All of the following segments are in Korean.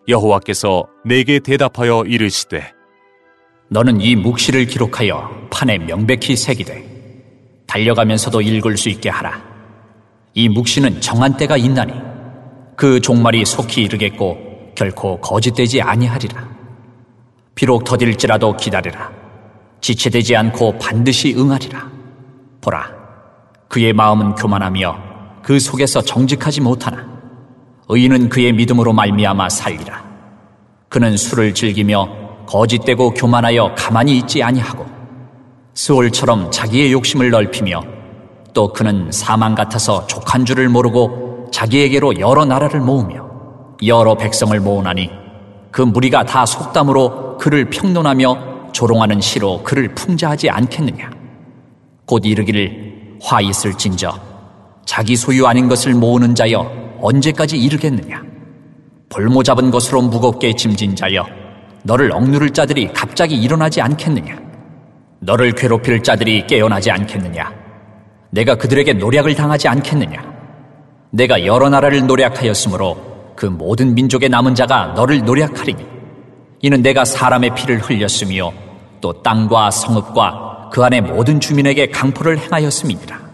여호와께서 내게 대답하여 이르시되 너는 이 묵시를 기록하여 판에 명백히 새기되 달려가면서도 읽을 수 있게 하라. 이 묵시는 정한 때가 있나니 그 종말이 속히 이르겠고 결코 거짓되지 아니하리라. 비록 더딜지라도 기다리라. 지체되지 않고 반드시 응하리라. 보라, 그의 마음은 교만하며 그 속에서 정직하지 못하나 의인은 그의 믿음으로 말미암아 살리라. 그는 술을 즐기며 거짓되고 교만하여 가만히 있지 아니하고 스올처럼 자기의 욕심을 넓히며 또 그는 사망 같아서 족한 줄을 모르고 자기에게로 여러 나라를 모으며 여러 백성을 모으나니 그 무리가 다 속담으로 그를 평론하며 조롱하는 시로 그를 풍자하지 않겠느냐. 곧 이르기를 화 있을진저 자기 소유 아닌 것을 모으는 자여 언제까지 이르겠느냐. 볼모 잡은 것으로 무겁게 짐진 자여 너를 억누를 자들이 갑자기 일어나지 않겠느냐. 너를 괴롭힐 자들이 깨어나지 않겠느냐. 내가 그들에게 노략을 당하지 않겠느냐. 내가 여러 나라를 노략하였으므로 그 모든 민족의 남은 자가 너를 노략하리니 이는 내가 사람의 피를 흘렸으며 또 땅과 성읍과 그 안의 모든 주민에게 강포를 행하였음이니라.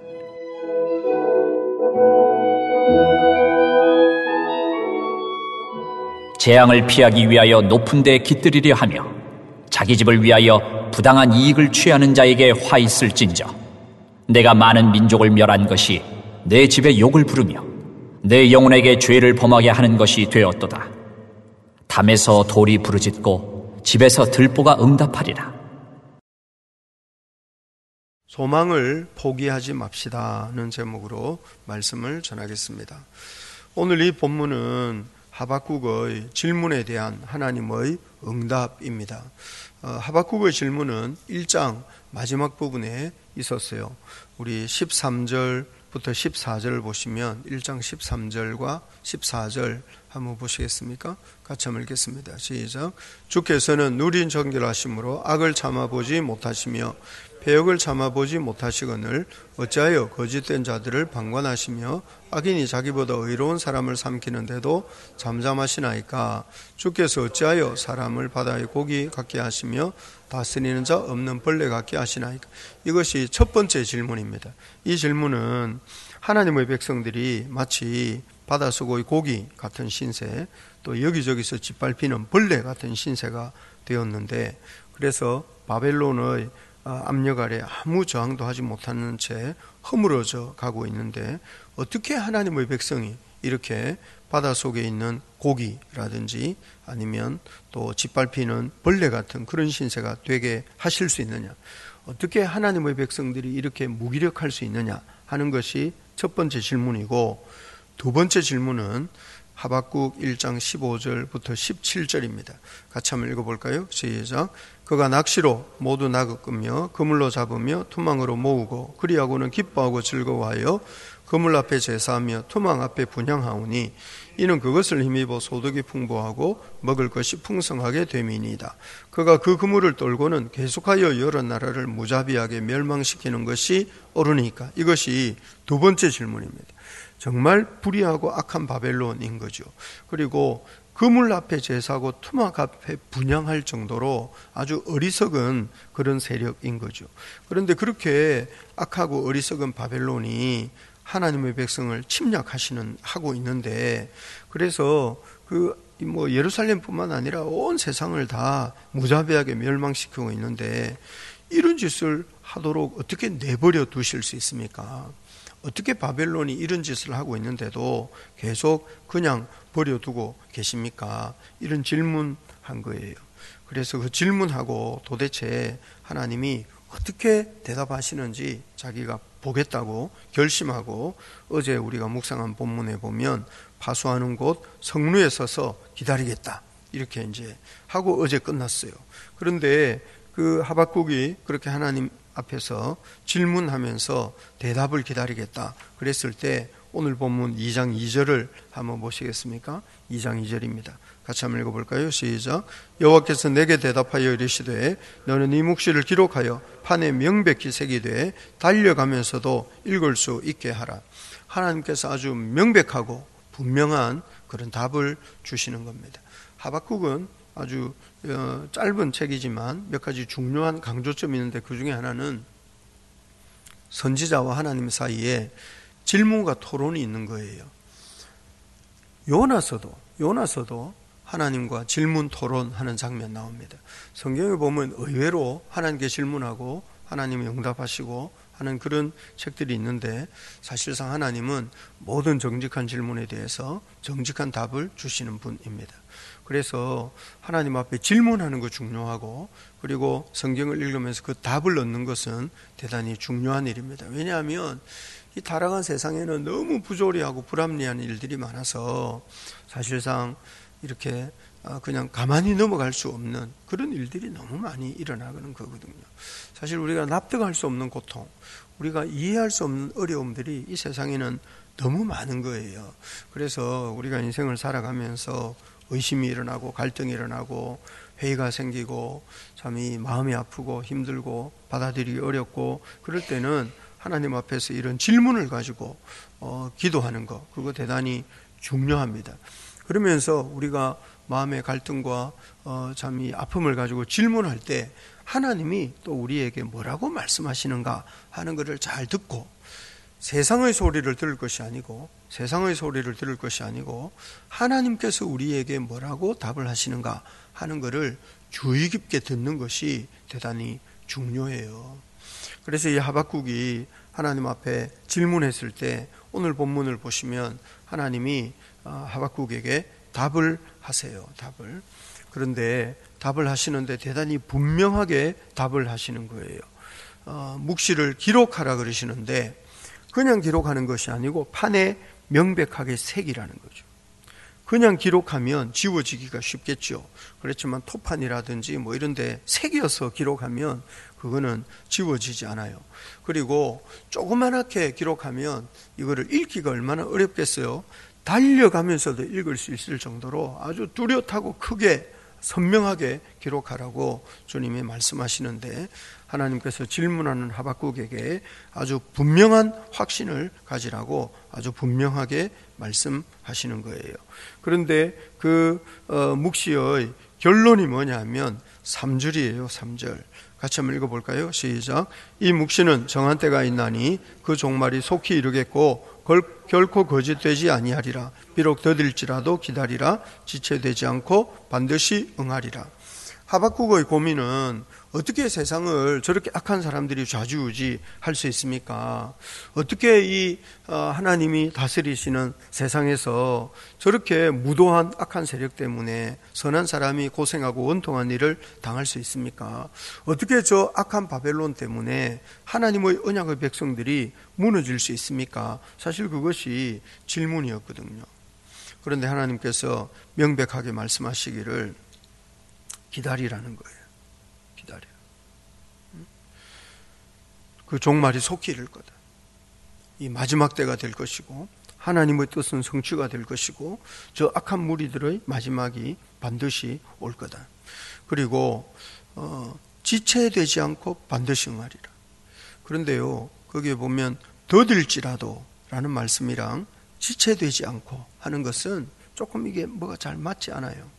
재앙을 피하기 위하여 높은 데에 깃들이려 하며 자기 집을 위하여 부당한 이익을 취하는 자에게 화 있을진저 내가 많은 민족을 멸한 것이 내 집에 욕을 부르며 내 영혼에게 죄를 범하게 하는 것이 되었도다. 담에서 돌이 부르짖고 집에서 들보가 응답하리라. 소망을 포기하지 맙시다는 제목으로 말씀을 전하겠습니다. 오늘 이 본문은 하박국의 질문에 대한 하나님의 응답입니다. 하박국의 질문은 1장 마지막 부분에 있었어요. 우리 13절부터 14절을 보시면 1장 13절과 14절 한번 보시겠습니까? 같이 한번 읽겠습니다. 시작. 주께서는 누린 정결하심으로 악을 참아보지 못하시며 배역을 참아보지 못하시거늘 어찌하여 거짓된 자들을 방관하시며 악인이 자기보다 의로운 사람을 삼키는데도 잠잠하시나이까. 주께서 어찌하여 사람을 바다의 고기 같게 하시며 다스리는 자 없는 벌레 같게 하시나이까. 이것이 첫 번째 질문입니다. 이 질문은 하나님의 백성들이 마치 바닷속의 고기 같은 신세, 또 여기저기서 짓밟히는 벌레 같은 신세가 되었는데, 그래서 바벨론의 압력 아래 아무 저항도 하지 못하는 채 허물어져 가고 있는데, 어떻게 하나님의 백성이 이렇게 바닷속에 있는 고기라든지 아니면 또 짓밟히는 벌레 같은 그런 신세가 되게 하실 수 있느냐, 어떻게 하나님의 백성들이 이렇게 무기력할 수 있느냐 하는 것이 첫 번째 질문이고, 두 번째 질문은 하박국 1장 15절부터 17절입니다. 같이 한번 읽어볼까요? 시작. 그가 낚시로 모두 낚으며 그물로 잡으며 투망으로 모으고 그리하고는 기뻐하고 즐거워하여 그물 앞에 제사하며 투망 앞에 분향하오니 이는 그것을 힘입어 소득이 풍부하고 먹을 것이 풍성하게 됨이니이다. 그가 그 그물을 떨고는 계속하여 여러 나라를 무자비하게 멸망시키는 것이 옳으니까. 이것이 두 번째 질문입니다. 정말 불의하고 악한 바벨론인 거죠. 그리고 그물 앞에 제사하고 투막 앞에 분향할 정도로 아주 어리석은 그런 세력인 거죠. 그런데 그렇게 악하고 어리석은 바벨론이 하나님의 백성을 하고 있는데, 그래서 예루살렘뿐만 아니라 온 세상을 다 무자비하게 멸망시키고 있는데, 이런 짓을 하도록 어떻게 내버려 두실 수 있습니까? 어떻게 바벨론이 이런 짓을 하고 있는데도 계속 그냥 버려두고 계십니까? 이런 질문한 거예요. 그래서 그 질문하고 도대체 하나님이 어떻게 대답하시는지 자기가 보겠다고 결심하고, 어제 우리가 묵상한 본문에 보면 파수하는 곳 성루에 서서 기다리겠다 이렇게 이제 하고 어제 끝났어요. 그런데 그 하박국이 그렇게 하나님 앞에서 질문하면서 대답을 기다리겠다 그랬을 때, 오늘 본문 2장 2절을 한번 보시겠습니까? 2장 2절입니다. 같이 한번 읽어볼까요? 시작. 여호와께서 내게 대답하여 이르시되 너는 이 묵시를 기록하여 판에 명백히 새기되 달려가면서도 읽을 수 있게 하라. 하나님께서 아주 명백하고 분명한 그런 답을 주시는 겁니다. 하박국은 아주 짧은 책이지만 몇 가지 중요한 강조점이 있는데 그 중에 하나는 선지자와 하나님 사이에 질문과 토론이 있는 거예요. 요나서도 하나님과 질문 토론하는 장면 나옵니다. 성경에 보면 의외로 하나님께 질문하고 하나님이 응답하시고 하는 그런 책들이 있는데 사실상 하나님은 모든 정직한 질문에 대해서 정직한 답을 주시는 분입니다. 그래서 하나님 앞에 질문하는 거 중요하고 그리고 성경을 읽으면서 그 답을 얻는 것은 대단히 중요한 일입니다. 왜냐하면 이 타락한 세상에는 너무 부조리하고 불합리한 일들이 많아서 사실상 이렇게 그냥 가만히 넘어갈 수 없는 그런 일들이 너무 많이 일어나는 거거든요. 사실 우리가 납득할 수 없는 고통, 우리가 이해할 수 없는 어려움들이 이 세상에는 너무 많은 거예요. 그래서 우리가 인생을 살아가면서 의심이 일어나고 갈등이 일어나고 회의가 생기고 참 이 마음이 아프고 힘들고 받아들이기 어렵고 그럴 때는 하나님 앞에서 이런 질문을 가지고 기도하는 거 그거 대단히 중요합니다. 그러면서 우리가 마음의 갈등과 참 이 아픔을 가지고 질문할 때 하나님이 또 우리에게 뭐라고 말씀하시는가 하는 것을 잘 듣고 세상의 소리를 들을 것이 아니고 하나님께서 우리에게 뭐라고 답을 하시는가 하는 것을 주의 깊게 듣는 것이 대단히 중요해요. 그래서 이 하박국이 하나님 앞에 질문했을 때 오늘 본문을 보시면 하나님이 하박국에게 답을 하세요. 그런데 답을 하시는데 대단히 분명하게 답을 하시는 거예요. 묵시를 기록하라 그러시는데 그냥 기록하는 것이 아니고 판에 명백하게 새기라는 거죠. 그냥 기록하면 지워지기가 쉽겠죠. 그렇지만 토판이라든지 뭐 이런 데 새겨서 기록하면 그거는 지워지지 않아요. 그리고 조그맣게 기록하면 이거를 읽기가 얼마나 어렵겠어요. 달려가면서도 읽을 수 있을 정도로 아주 뚜렷하고 크게 선명하게 기록하라고 주님이 말씀하시는데 하나님께서 질문하는 하박국에게 아주 분명한 확신을 가지라고 아주 분명하게 말씀하시는 거예요. 그런데 그 묵시의 결론이 뭐냐 하면 3절이에요. 3절 같이 한번 읽어볼까요? 시작. 이 묵시는 정한 때가 있나니 그 종말이 속히 이르겠고 결코 거짓되지 아니하리라. 비록 더딜지라도 기다리라. 지체되지 않고 반드시 응하리라. 하박국의 고민은 어떻게 세상을 저렇게 악한 사람들이 좌지우지할 수 있습니까? 어떻게 이 하나님이 다스리시는 세상에서 저렇게 무도한 악한 세력 때문에 선한 사람이 고생하고 원통한 일을 당할 수 있습니까? 어떻게 저 악한 바벨론 때문에 하나님의 언약의 백성들이 무너질 수 있습니까? 사실 그것이 질문이었거든요. 그런데 하나님께서 명백하게 말씀하시기를 기다리라는 거예요. 기다려. 그 종말이 속히 이를 거다. 이 마지막 때가 될 것이고 하나님의 뜻은 성취가 될 것이고 저 악한 무리들의 마지막이 반드시 올 거다. 그리고 지체되지 않고 반드시 응하리라. 그런데요, 거기에 보면 더딜지라도 라는 말씀이랑 지체되지 않고 하는 것은 조금 이게 뭐가 잘 맞지 않아요.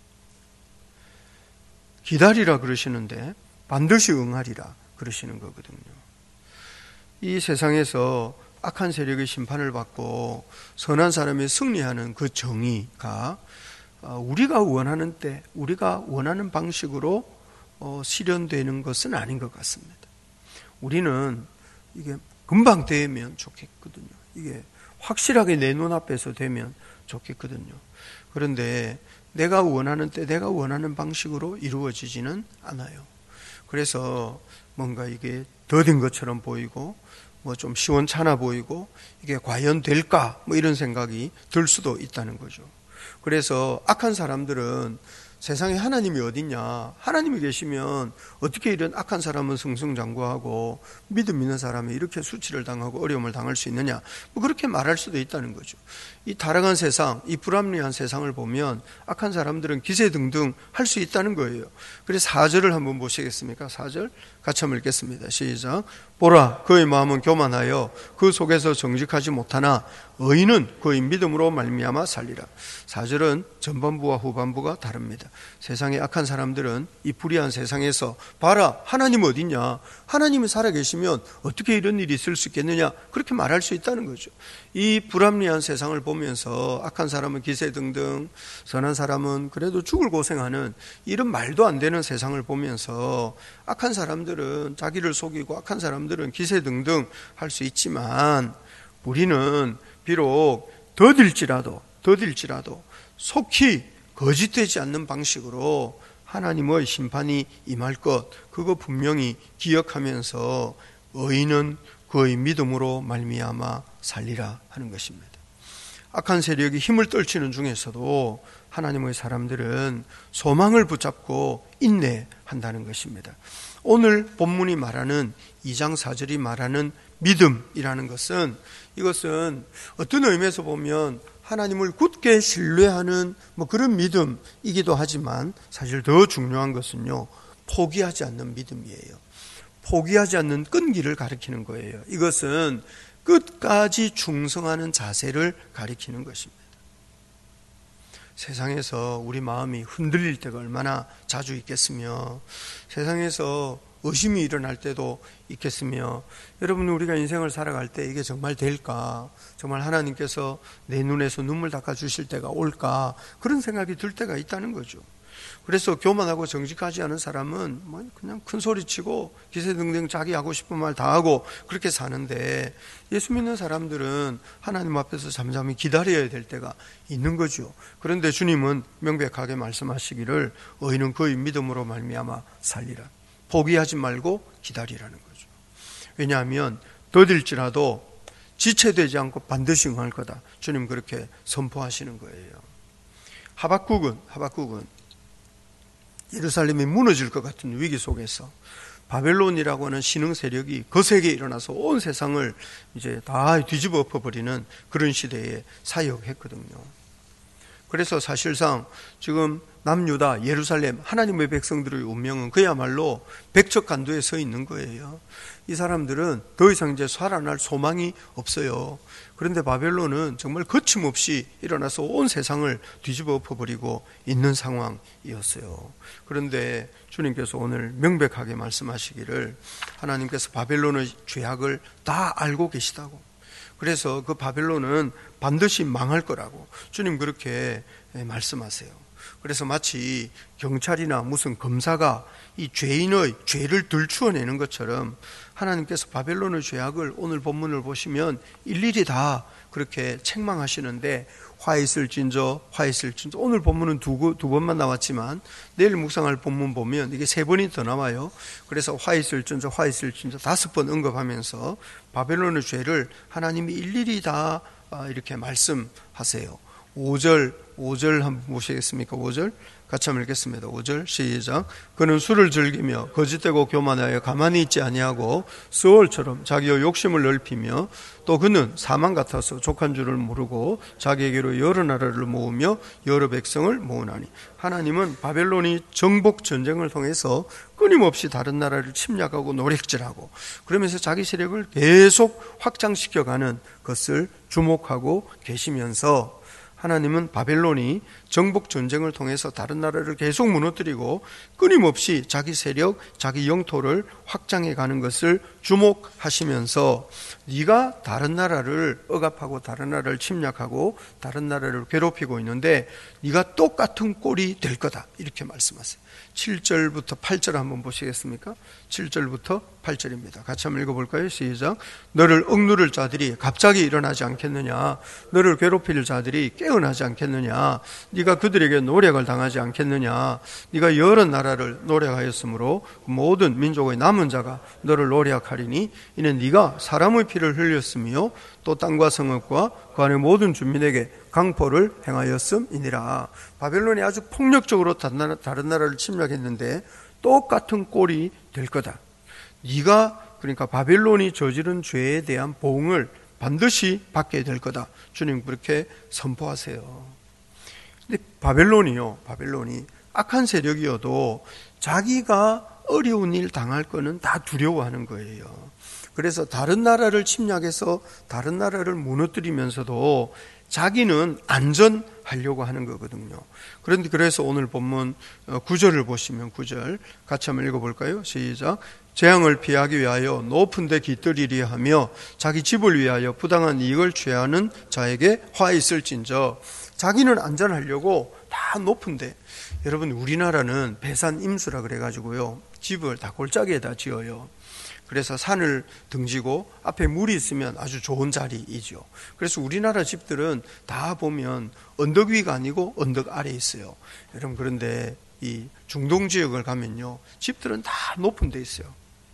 기다리라 그러시는데 반드시 응하리라 그러시는 거거든요. 이 세상에서 악한 세력의 심판을 받고 선한 사람이 승리하는 그 정의가 우리가 원하는 때 우리가 원하는 방식으로 실현되는 것은 아닌 것 같습니다. 우리는 이게 금방 되면 좋겠거든요. 이게 확실하게 내 눈앞에서 되면 좋겠거든요. 그런데 내가 원하는 때 내가 원하는 방식으로 이루어지지는 않아요. 그래서 뭔가 이게 더딘 것처럼 보이고 뭐 좀 시원찮아 보이고 이게 과연 될까 뭐 이런 생각이 들 수도 있다는 거죠. 그래서 악한 사람들은 세상에 하나님이 어딨냐, 하나님이 계시면 어떻게 이런 악한 사람은 승승장구하고 믿음 있는 사람이 이렇게 수치를 당하고 어려움을 당할 수 있느냐, 뭐 그렇게 말할 수도 있다는 거죠. 이 타락한 세상, 이 불합리한 세상을 보면 악한 사람들은 기세등등 할 수 있다는 거예요. 그래서 4절을 한번 보시겠습니까? 4절 같이 한번 읽겠습니다. 시작. 보라, 그의 마음은 교만하여 그 속에서 정직하지 못하나 의인은 그의 믿음으로 말미암아 살리라. 4절은 전반부와 후반부가 다릅니다. 세상의 악한 사람들은 이 불의한 세상에서 봐라, 하나님 어딨냐, 하나님이 살아계시면 어떻게 이런 일이 있을 수 있겠느냐, 그렇게 말할 수 있다는 거죠. 이 불합리한 세상을 보면서 악한 사람은 기세등등, 선한 사람은 그래도 죽을 고생하는 이런 말도 안 되는 세상을 보면서 악한 사람들은 자기를 속이고 악한 사람들은 기세등등 할 수 있지만, 우리는 비록 더딜지라도 속히 거짓되지 않는 방식으로 하나님의 심판이 임할 것, 그거 분명히 기억하면서 의인은 그의 믿음으로 말미암아 살리라 하는 것입니다. 악한 세력이 힘을 떨치는 중에서도 하나님의 사람들은 소망을 붙잡고 인내한다는 것입니다. 오늘 본문이 말하는 2장 4절이 말하는 믿음이라는 것은, 이것은 어떤 의미에서 보면 하나님을 굳게 신뢰하는 그런 믿음이기도 하지만, 사실 더 중요한 것은요, 포기하지 않는 믿음이에요. 포기하지 않는 끈기를 가리키는 거예요. 이것은 끝까지 충성하는 자세를 가리키는 것입니다. 세상에서 우리 마음이 흔들릴 때가 얼마나 자주 있겠으며, 세상에서 의심이 일어날 때도 있겠으며, 여러분, 우리가 인생을 살아갈 때 이게 정말 될까? 정말 하나님께서 내 눈에서 눈물 닦아주실 때가 올까? 그런 생각이 들 때가 있다는 거죠. 그래서 교만하고 정직하지 않은 사람은 그냥 큰 소리치고 기세등등 자기 하고 싶은 말 다 하고 그렇게 사는데, 예수 믿는 사람들은 하나님 앞에서 잠잠히 기다려야 될 때가 있는 거죠. 그런데 주님은 명백하게 말씀하시기를 의인은 그의 믿음으로 말미암아 살리라. 포기하지 말고 기다리라는 거죠. 왜냐하면 더딜지라도 지체되지 않고 반드시 응할 거다. 주님 그렇게 선포하시는 거예요. 하박국은 예루살렘이 무너질 것 같은 위기 속에서 바벨론이라고 하는 신흥 세력이 거세게 일어나서 온 세상을 이제 다 뒤집어 엎어버리는 그런 시대에 사역했거든요. 그래서 사실상 지금 남유다, 예루살렘, 하나님의 백성들의 운명은 그야말로 백척간두에 서 있는 거예요. 이 사람들은 더 이상 이제 살아날 소망이 없어요. 그런데 바벨론은 정말 거침없이 일어나서 온 세상을 뒤집어 엎어버리고 있는 상황이었어요. 그런데 주님께서 오늘 명백하게 말씀하시기를 하나님께서 바벨론의 죄악을 다 알고 계시다고, 그래서 그 바벨론은 반드시 망할 거라고 주님 그렇게 말씀하세요. 그래서 마치 경찰이나 무슨 검사가 이 죄인의 죄를 들추어내는 것처럼 하나님께서 바벨론의 죄악을 오늘 본문을 보시면 일일이 다 그렇게 책망하시는데, 화 있을진저 오늘 본문은 두 번만 나왔지만 내일 묵상할 본문 보면 이게 3번이 더 나와요. 그래서 화 있을진저 5번 언급하면서 바벨론의 죄를 하나님이 일일이 다 이렇게 말씀하세요. 5절 한번 보시겠습니까? 5절 같이 한번 읽겠습니다. 5절 시작. 그는 술을 즐기며 거짓되고 교만하여 가만히 있지 아니하고 스올처럼 자기의 욕심을 넓히며, 또 그는 사망 같아서 족한 줄을 모르고 자기에게로 여러 나라를 모으며 여러 백성을 모으나니. 하나님은 바벨론이 정복 전쟁을 통해서 끊임없이 다른 나라를 침략하고 노략질하고 그러면서 자기 세력을 계속 확장시켜가는 것을 주목하고 계시면서, 하나님은 바벨론이 정복 전쟁을 통해서 다른 나라를 계속 무너뜨리고 끊임없이 자기 세력, 자기 영토를 확장해 가는 것을 주목하시면서, 네가 다른 나라를 억압하고 다른 나라를 침략하고 다른 나라를 괴롭히고 있는데 네가 똑같은 꼴이 될 거다, 이렇게 말씀하세요. 7절부터 8절 한번 보시겠습니까? 7절부터 8절입니다. 같이 한번 읽어볼까요? 시작. 너를 억누를 자들이 갑자기 일어나지 않겠느냐? 너를 괴롭힐 자들이 깨어나지 않겠느냐? 네가 그들에게 노략을 당하지 않겠느냐? 네가 여러 나라를 노략하였으므로 모든 민족의 남은 자가 너를 노략하리니, 이는 네가 사람의 피를 흘렸으며 또 땅과 성읍과 그 안의 모든 주민에게 강포를 행하였음이니라. 바벨론이 아주 폭력적으로 다른 나라를 침략했는데 똑같은 꼴이 될 거다. 네가, 그러니까 바벨론이 저지른 죄에 대한 보응을 반드시 받게 될 거다. 주님 그렇게 선포하세요. 근데 바벨론이 악한 세력이어도 자기가 어려운 일 당할 거는 다 두려워하는 거예요. 그래서 다른 나라를 침략해서 다른 나라를 무너뜨리면서도 자기는 안전하려고 하는 거거든요. 그런데 그래서 오늘 본문 9절을 보시면 9절 같이 한번 읽어볼까요? 시작. 재앙을 피하기 위하여 높은 데 깃들이려 하며 자기 집을 위하여 부당한 이익을 취하는 자에게 화 있을진저. 자기는 안전하려고 다 높은 데. 여러분, 우리나라는 배산 임수라 그래가지고요, 집을 다 골짜기에다 지어요. 그래서 산을 등지고 앞에 물이 있으면 아주 좋은 자리이죠. 그래서 우리나라 집들은 다 보면 언덕 위가 아니고 언덕 아래에 있어요. 여러분, 그런데 이 중동 지역을 가면요, 집들은 다 높은 데 있어요.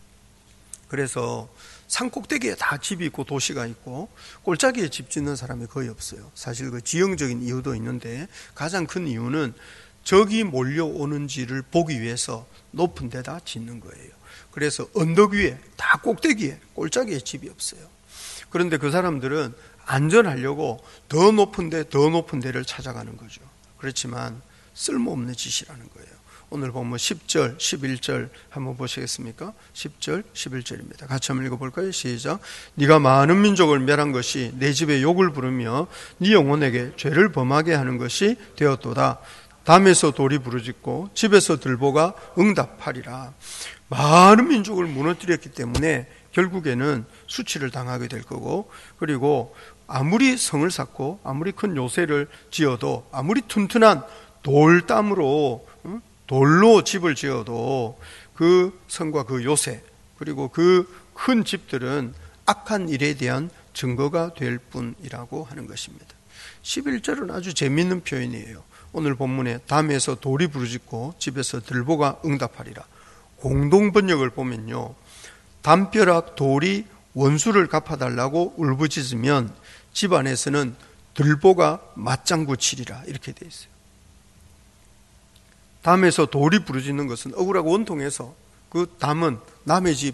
그래서 산 꼭대기에 다 집이 있고 도시가 있고 골짜기에 집 짓는 사람이 거의 없어요. 사실 그 지형적인 이유도 있는데 가장 큰 이유는 적이 몰려오는지를 보기 위해서 높은 데다 짓는 거예요. 그래서 언덕 위에, 다 꼭대기에, 골짜기에 집이 없어요. 그런데 그 사람들은 안전하려고 더 높은 데를 찾아가는 거죠. 그렇지만 쓸모없는 짓이라는 거예요. 오늘 보면 10절, 11절 한번 보시겠습니까? 10절, 11절입니다. 같이 한번 읽어볼까요? 시작. 네가 많은 민족을 멸한 것이 내 집에 욕을 부르며 네 영혼에게 죄를 범하게 하는 것이 되었도다. 담에서 돌이 부르짖고 집에서 들보가 응답하리라. 많은 민족을 무너뜨렸기 때문에 결국에는 수치를 당하게 될 거고, 그리고 아무리 성을 쌓고 아무리 큰 요새를 지어도, 아무리 튼튼한 돌담으로, 돌로 집을 지어도 그 성과 그 요새, 그리고 그 큰 집들은 악한 일에 대한 증거가 될 뿐이라고 하는 것입니다. 11절은 아주 재미있는 표현이에요. 오늘 본문에 담에서 돌이 부르짖고 집에서 들보가 응답하리라. 공동 번역을 보면요, 담벼락 돌이 원수를 갚아달라고 울부짖으면 집 안에서는 들보가 맞장구 치리라, 이렇게 돼 있어요. 담에서 돌이 부르짖는 것은 억울하고 원통해서 그 담은 남의 집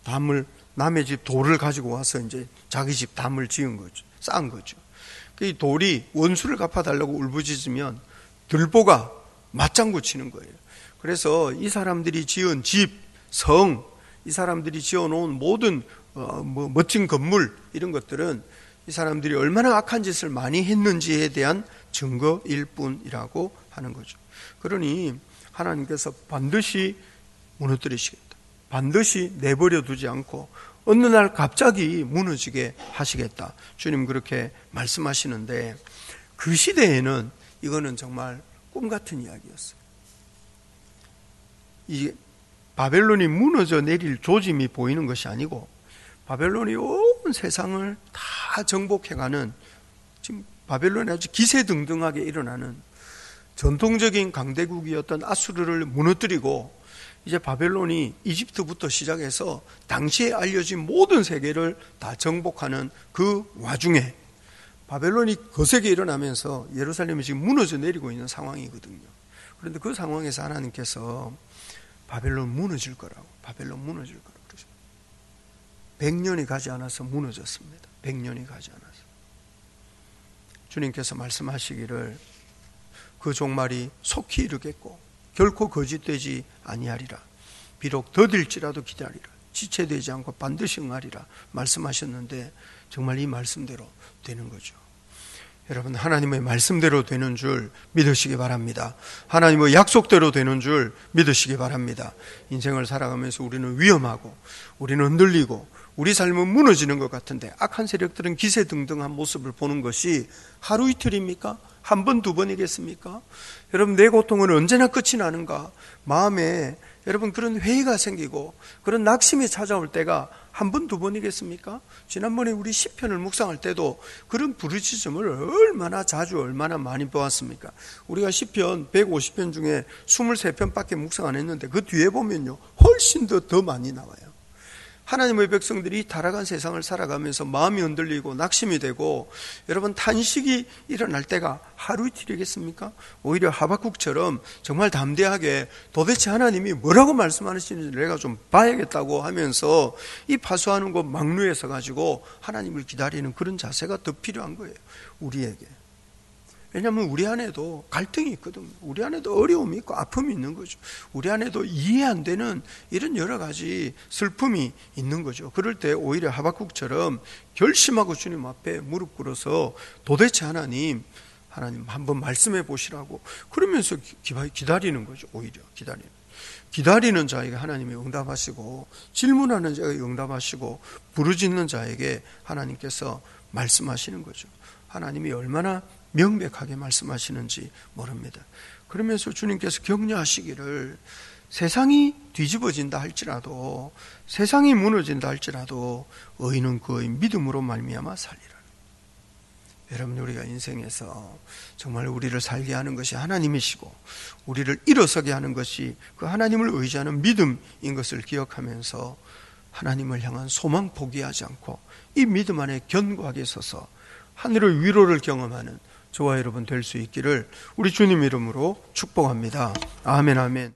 돌을 가지고 와서 이제 자기 집 담을 지은 거죠. 쌓은 거죠. 이 돌이 원수를 갚아달라고 울부짖으면 들보가 맞장구 치는 거예요. 그래서 이 사람들이 지은 집, 성, 이 사람들이 지어놓은 모든 멋진 건물, 이런 것들은 이 사람들이 얼마나 악한 짓을 많이 했는지에 대한 증거일 뿐이라고 하는 거죠. 그러니 하나님께서 반드시 무너뜨리시겠다, 반드시 내버려 두지 않고 어느 날 갑자기 무너지게 하시겠다, 주님 그렇게 말씀하시는데, 그 시대에는 이거는 정말 꿈 같은 이야기였어요. 이 바벨론이 무너져 내릴 조짐이 보이는 것이 아니고, 바벨론이 온 세상을 다 정복해가는, 지금 바벨론이 아주 기세등등하게 일어나는 전통적인 강대국이었던 아수르를 무너뜨리고, 이제 바벨론이 이집트부터 시작해서 당시에 알려진 모든 세계를 다 정복하는 그 와중에 바벨론이 거세게 일어나면서 예루살렘이 지금 무너져 내리고 있는 상황이거든요. 그런데 그 상황에서 하나님께서 바벨론 무너질 거라고 그러죠. 100년이 가지 않아서 무너졌습니다. 100년이 가지 않아서. 주님께서 말씀하시기를 그 종말이 속히 이르겠고 결코 거짓되지 아니하리라. 비록 더딜지라도 기다리라. 지체되지 않고 반드시 응하리라 말씀하셨는데, 정말 이 말씀대로 되는 거죠. 여러분, 하나님의 말씀대로 되는 줄 믿으시기 바랍니다. 하나님의 약속대로 되는 줄 믿으시기 바랍니다. 인생을 살아가면서 우리는 위험하고, 우리는 흔들리고, 우리 삶은 무너지는 것 같은데 악한 세력들은 기세등등한 모습을 보는 것이 하루 이틀입니까? 한 번, 두 번이겠습니까? 여러분, 내 고통은 언제나 끝이 나는가? 마음에 여러분 그런 회의가 생기고 그런 낙심이 찾아올 때가 한 번, 두 번이겠습니까? 지난번에 우리 시편을 묵상할 때도 그런 부르짖음을 얼마나 자주, 얼마나 많이 보았습니까? 우리가 시편 150편 중에 23편밖에 묵상 안 했는데 그 뒤에 보면요, 훨씬 더 많이 나와요. 하나님의 백성들이 타락한 세상을 살아가면서 마음이 흔들리고 낙심이 되고 여러분 탄식이 일어날 때가 하루 이틀이겠습니까? 오히려 하박국처럼 정말 담대하게 도대체 하나님이 뭐라고 말씀하시는지 내가 좀 봐야겠다고 하면서 이 파수하는 것 막루에서 가지고 하나님을 기다리는 그런 자세가 더 필요한 거예요, 우리에게. 왜냐하면 우리 안에도 갈등이 있거든요. 우리 안에도 어려움이 있고 아픔이 있는 거죠. 우리 안에도 이해 안 되는 이런 여러 가지 슬픔이 있는 거죠. 그럴 때 오히려 하박국처럼 결심하고 주님 앞에 무릎 꿇어서 도대체 하나님 한번 말씀해 보시라고 그러면서 기다리는 거죠. 오히려 기다리는 자에게 하나님이 응답하시고, 질문하는 자에게 응답하시고, 부르짖는 자에게 하나님께서 말씀하시는 거죠. 하나님이 얼마나 명백하게 말씀하시는지 모릅니다. 그러면서 주님께서 격려하시기를, 세상이 뒤집어진다 할지라도, 세상이 무너진다 할지라도 의인은 그 의 믿음으로 말미암아 살리라. 여러분, 우리가 인생에서 정말 우리를 살게 하는 것이 하나님이시고 우리를 일어서게 하는 것이 그 하나님을 의지하는 믿음인 것을 기억하면서 하나님을 향한 소망 포기하지 않고 이 믿음 안에 견고하게 서서 하늘의 위로를 경험하는 저와 여러분 될 수 있기를 우리 주님 이름으로 축복합니다. 아멘, 아멘.